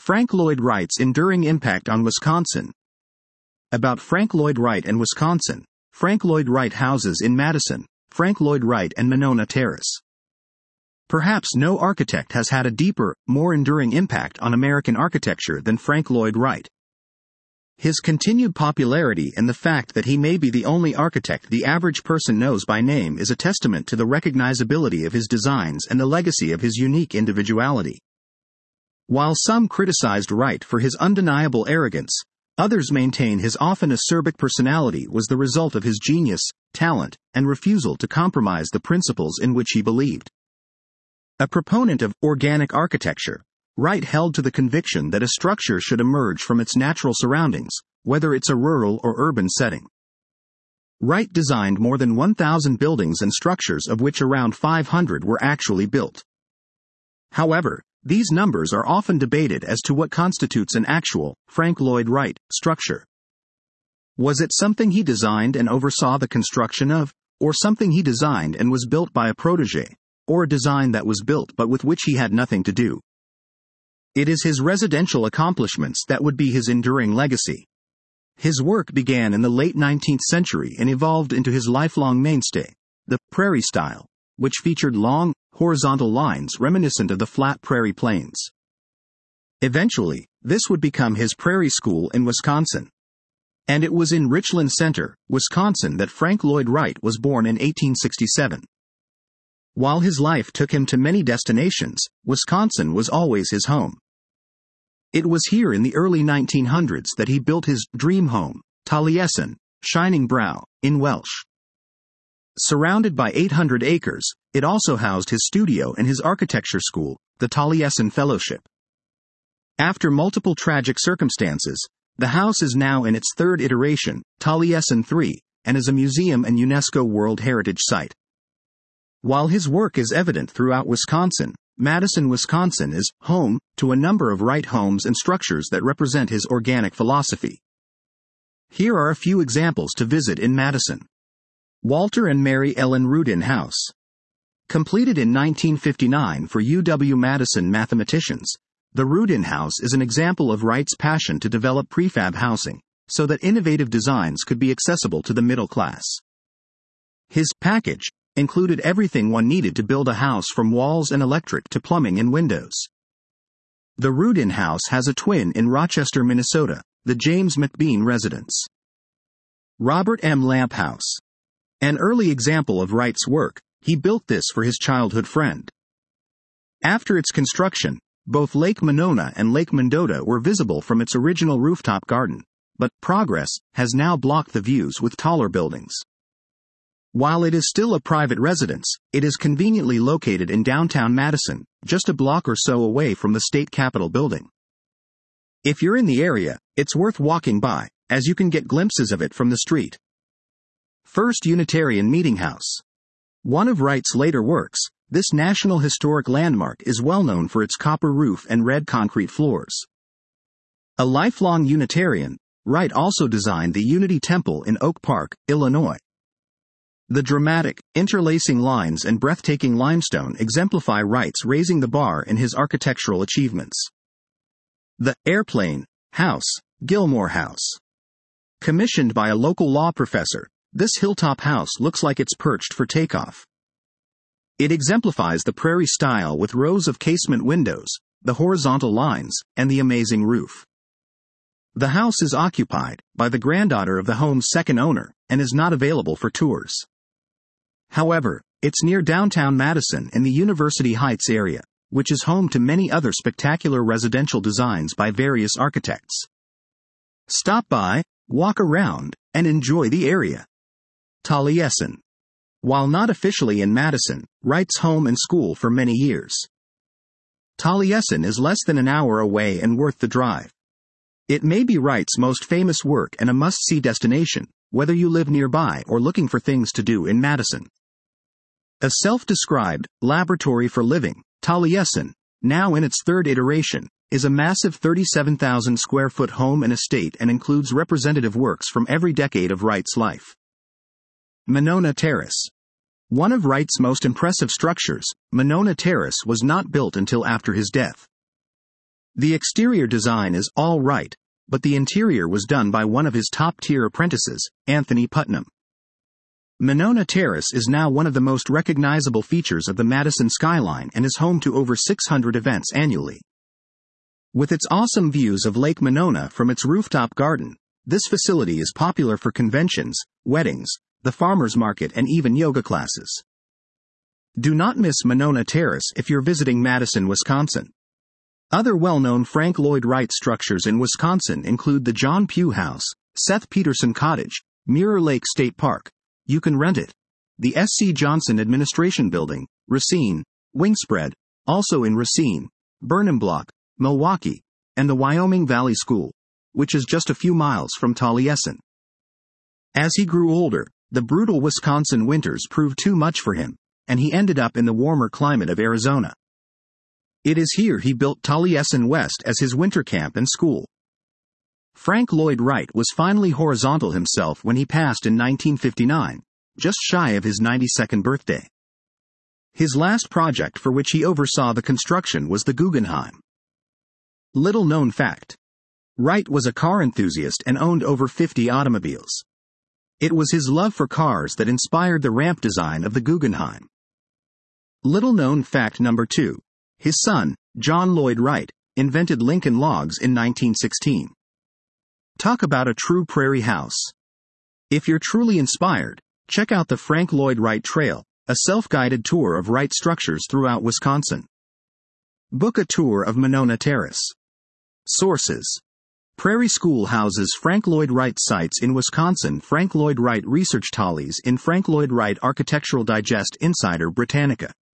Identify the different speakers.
Speaker 1: Frank Lloyd Wright's enduring impact on Wisconsin. About Frank Lloyd Wright and Wisconsin. Frank Lloyd Wright houses in Madison, Frank Lloyd Wright and Monona Terrace. Perhaps no architect has had a deeper, more enduring impact on American architecture than Frank Lloyd Wright. His continued popularity and the fact that he may be the only architect the average person knows by name is a testament to the recognizability of his designs and the legacy of his unique individuality. While some criticized Wright for his undeniable arrogance, others maintain his often acerbic personality was the result of his genius, talent, and refusal to compromise the principles in which he believed. A proponent of organic architecture, Wright held to the conviction that a structure should emerge from its natural surroundings, whether it's a rural or urban setting. Wright designed more than 1,000 buildings and structures, of which around 500 were actually built. However, these numbers are often debated as to what constitutes an actual, Frank Lloyd Wright, structure. Was it something he designed and oversaw the construction of, or something he designed and was built by a protege, or a design that was built but with which he had nothing to do? It is his residential accomplishments that would be his enduring legacy. His work began in the late 19th century and evolved into his lifelong mainstay, the prairie style, which featured long, horizontal lines reminiscent of the flat prairie plains. Eventually, this would become his Prairie School in Wisconsin. And it was in Richland Center, Wisconsin that Frank Lloyd Wright was born in 1867. While his life took him to many destinations, Wisconsin was always his home. It was here in the early 1900s that he built his dream home, Taliesin, Shining Brow, in Welsh. Surrounded by 800 acres, it also housed his studio and his architecture school, the Taliesin Fellowship. After multiple tragic circumstances, the house is now in its third iteration, Taliesin III, and is a museum and UNESCO World Heritage Site. While his work is evident throughout Wisconsin, Madison, Wisconsin is home to a number of Wright homes and structures that represent his organic philosophy. Here are a few examples to visit in Madison. Walter and Mary Ellen Rudin House. Completed in 1959 for UW-Madison mathematicians, the Rudin House is an example of Wright's passion to develop prefab housing, so that innovative designs could be accessible to the middle class. His package included everything one needed to build a house, from walls and electric to plumbing and windows. The Rudin House has a twin in Rochester, Minnesota, the James McBean Residence. Robert M. Lamp House. An early example of Wright's work, he built this for his childhood friend. After its construction, both Lake Monona and Lake Mendota were visible from its original rooftop garden, but progress has now blocked the views with taller buildings. While it is still a private residence, it is conveniently located in downtown Madison, just a block or so away from the state capitol building. If you're in the area, it's worth walking by, as you can get glimpses of it from the street. First Unitarian Meeting House. One of Wright's later works, this National Historic Landmark is well known for its copper roof and red concrete floors. A lifelong Unitarian, Wright also designed the Unity Temple in Oak Park, Illinois. The dramatic, interlacing lines and breathtaking limestone exemplify Wright's raising the bar in his architectural achievements. The Airplane House, Gilmore House. Commissioned by a local law professor, this hilltop house looks like it's perched for takeoff. It exemplifies the prairie style with rows of casement windows, the horizontal lines, and the amazing roof. The house is occupied by the granddaughter of the home's second owner and is not available for tours. However, it's near downtown Madison in the University Heights area, which is home to many other spectacular residential designs by various architects. Stop by, walk around, and enjoy the area. Taliesin. While not officially in Madison, Wright's home and school for many years. Taliesin is less than an hour away and worth the drive. It may be Wright's most famous work and a must-see destination, whether you live nearby or looking for things to do in Madison. A self-described laboratory for living, Taliesin, now in its third iteration, is a massive 37,000 square foot home and estate and includes representative works from every decade of Wright's life. Monona Terrace. One of Wright's most impressive structures, Monona Terrace was not built until after his death. The exterior design is all right, but the interior was done by one of his top-tier apprentices, Anthony Putnam. Monona Terrace is now one of the most recognizable features of the Madison skyline and is home to over 600 events annually. With its awesome views of Lake Monona from its rooftop garden, this facility is popular for conventions, weddings, the farmers market, and even yoga classes. Do not miss Monona Terrace if you're visiting Madison, Wisconsin. Other well-known Frank Lloyd Wright structures in Wisconsin include the John Pugh House, Seth Peterson Cottage, Mirror Lake State Park. You can rent it. The S.C. Johnson Administration Building, Racine, Wingspread, also in Racine, Burnham Block, Milwaukee, and the Wyoming Valley School, which is just a few miles from Taliesin. As he grew older, the brutal Wisconsin winters proved too much for him, and he ended up in the warmer climate of Arizona. It is here he built Taliesin West as his winter camp and school. Frank Lloyd Wright was finally horizontal himself when he passed in 1959, just shy of his 92nd birthday. His last project for which he oversaw the construction was the Guggenheim. Little known fact. Wright was a car enthusiast and owned over 50 automobiles. It was his love for cars that inspired the ramp design of the Guggenheim. Little known fact number 2. His son, John Lloyd Wright, invented Lincoln Logs in 1916. Talk about a true prairie house. If you're truly inspired, check out the Frank Lloyd Wright Trail, a self-guided tour of Wright structures throughout Wisconsin. Book a tour of Monona Terrace. Sources: Prairie School houses Frank Lloyd Wright sites in Wisconsin. Frank Lloyd Wright Research Tallies in Frank Lloyd Wright Architectural Digest Insider Britannica.